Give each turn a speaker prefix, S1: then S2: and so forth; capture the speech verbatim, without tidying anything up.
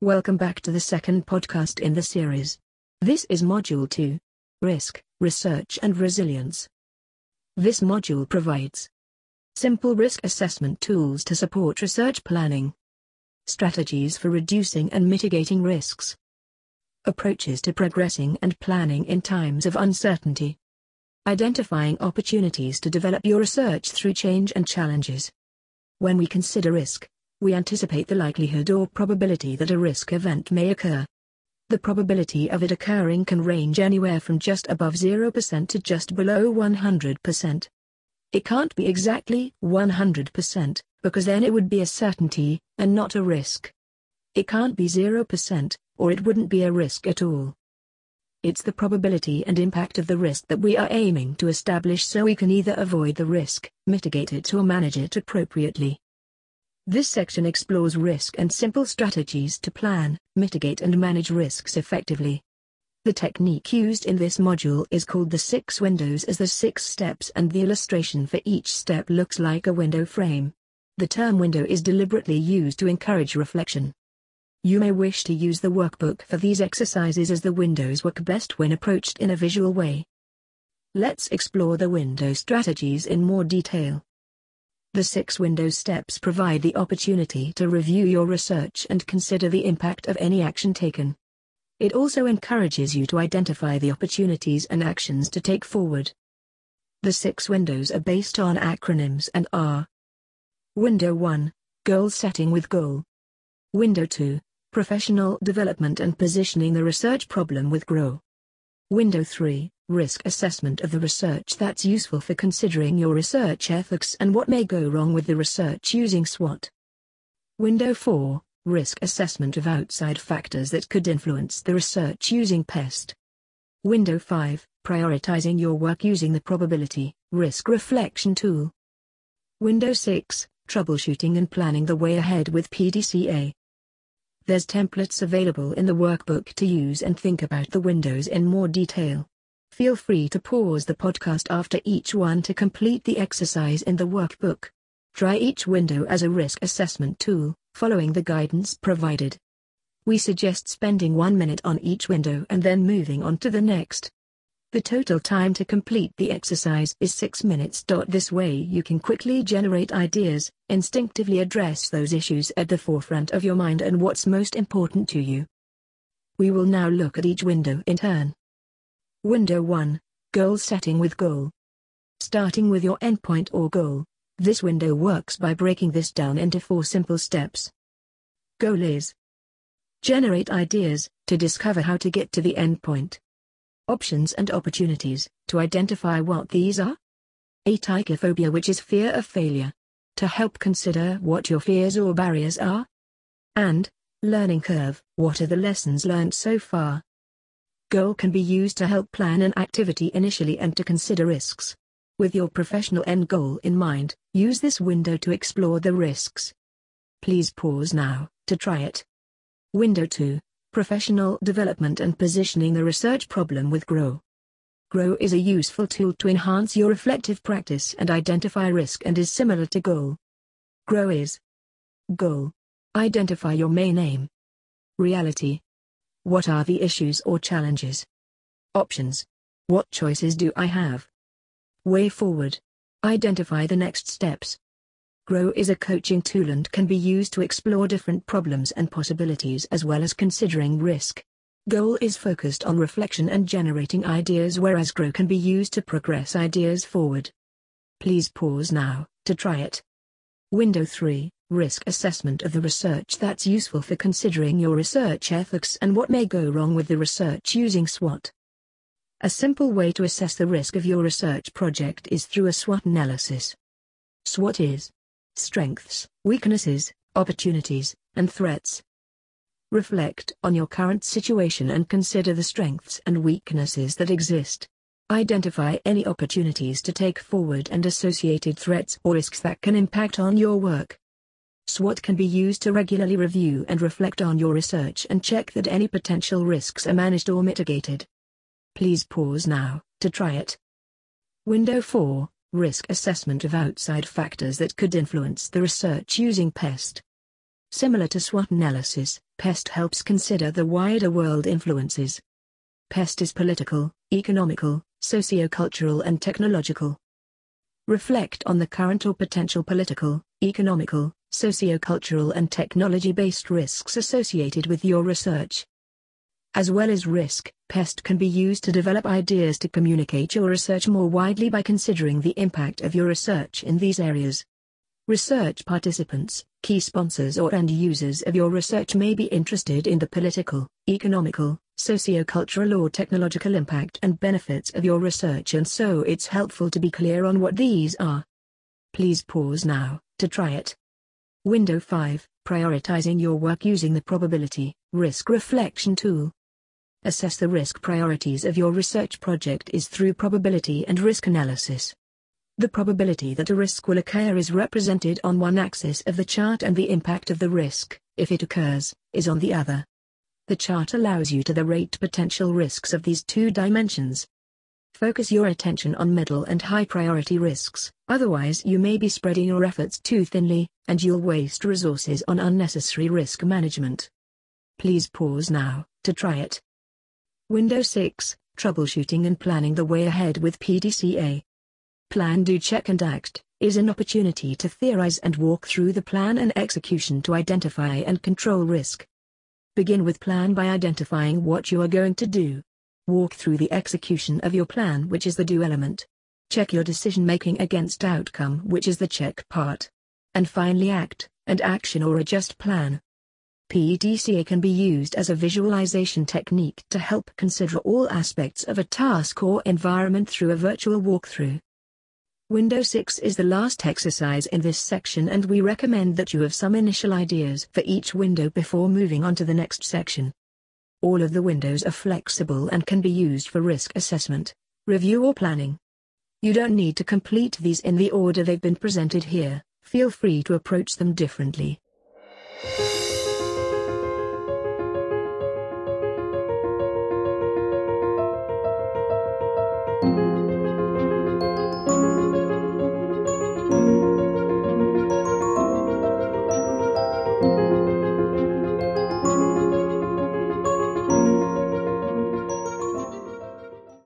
S1: Welcome back to the second podcast in the series. This is Module two. Risk, Research and Resilience. This module provides simple risk assessment tools to support research planning, strategies for reducing and mitigating risks, approaches to progressing and planning in times of uncertainty, identifying opportunities to develop your research through change and challenges. When we consider risk, we anticipate the likelihood or probability that a risk event may occur. The probability of it occurring can range anywhere from just above zero percent to just below one hundred percent. It can't be exactly one hundred percent, because then it would be a certainty, and not a risk. It can't be zero percent, or it wouldn't be a risk at all. It's the probability and impact of the risk that we are aiming to establish so we can either avoid the risk, mitigate it or manage it appropriately. This section explores risk and simple strategies to plan, mitigate and manage risks effectively. The technique used in this module is called the six windows, as the six steps and the illustration for each step looks like a window frame. The term window is deliberately used to encourage reflection. You may wish to use the workbook for these exercises, as the windows work best when approached in a visual way. Let's explore the window strategies in more detail. The six window steps provide the opportunity to review your research and consider the impact of any action taken. It also encourages you to identify the opportunities and actions to take forward. The six windows are based on acronyms and are: Window one, Goal Setting with Goal. Window two, Professional Development and Positioning the Research Problem with GROW. Window three, Risk Assessment of the Research that's useful for considering your research ethics and what may go wrong with the research using SWOT. Window four, Risk Assessment of outside factors that could influence the research using PEST. Window five, Prioritizing your work using the Probability Risk Reflection tool. Window six, Troubleshooting and Planning the Way Ahead with P D C A. There's templates available in the workbook to use and think about the windows in more detail. Feel free to pause the podcast after each one to complete the exercise in the workbook. Try each window as a risk assessment tool, following the guidance provided. We suggest spending one minute on each window and then moving on to the next. The total time to complete the exercise is six minutes. This way you can quickly generate ideas, instinctively address those issues at the forefront of your mind and what's most important to you. We will now look at each window in turn. Window one, Goal Setting with Goal. Starting with your endpoint or goal, this window works by breaking this down into four simple steps. Goal is: generate ideas, to discover how to get to the endpoint. Options and opportunities, to identify what these are. Atychophobia, which is fear of failure, to help consider what your fears or barriers are. And learning curve, what are the lessons learned so far. Goal can be used to help plan an activity initially and to consider risks. With your professional end goal in mind, use this window to explore the risks. Please pause now to try it. Window two, Professional Development and Positioning the Research Problem with GROW. GROW is a useful tool to enhance your reflective practice and identify risk, and is similar to GOAL. GROW is: Goal. Identify your main aim. Reality. What are the issues or challenges? Options. What choices do I have? Way forward. Identify the next steps. GROW is a coaching tool and can be used to explore different problems and possibilities as well as considering risk. GOAL is focused on reflection and generating ideas, whereas GROW can be used to progress ideas forward. Please pause now to try it. Window three, Risk Assessment of the Research that's useful for considering your research ethics and what may go wrong with the research using SWOT. A simple way to assess the risk of your research project is through a SWOT analysis. SWOT is: strengths, weaknesses, opportunities, and threats. Reflect on your current situation and consider the strengths and weaknesses that exist. Identify any opportunities to take forward and associated threats or risks that can impact on your work. SWOT can be used to regularly review and reflect on your research and check that any potential risks are managed or mitigated. Please pause now to try it. Window four, Risk Assessment of Outside Factors that could influence the research using PEST. Similar to SWOT analysis, PEST helps consider the wider world influences. PEST is political, economical, socio-cultural and technological. Reflect on the current or potential political, economical, socio-cultural and technology-based risks associated with your research. As well as risk, PEST can be used to develop ideas to communicate your research more widely by considering the impact of your research in these areas. Research participants, key sponsors or end users of your research may be interested in the political, economical, socio-cultural or technological impact and benefits of your research, and so it's helpful to be clear on what these are. Please pause now to try it. Window five, Prioritizing your work using the Probability Risk Reflection tool. Assess the risk priorities of your research project is through probability and risk analysis. The probability that a risk will occur is represented on one axis of the chart and the impact of the risk, if it occurs, is on the other. The chart allows you to rate potential risks of these two dimensions. Focus your attention on middle and high priority risks, otherwise you may be spreading your efforts too thinly, and you'll waste resources on unnecessary risk management. Please pause now to try it. Window six, Troubleshooting and Planning the Way Ahead with P D C A. Plan, Do, Check and Act is an opportunity to theorize and walk through the plan and execution to identify and control risk. Begin with plan by identifying what you are going to do. Walk through the execution of your plan, which is the do element. Check your decision-making against outcome, which is the check part. And finally act, and action or adjust plan. P D C A can be used as a visualization technique to help consider all aspects of a task or environment through a virtual walkthrough. Window six is the last exercise in this section, and we recommend that you have some initial ideas for each window before moving on to the next section. All of the windows are flexible and can be used for risk assessment, review or planning. You don't need to complete these in the order they've been presented here, feel free to approach them differently.
S2: Thank you.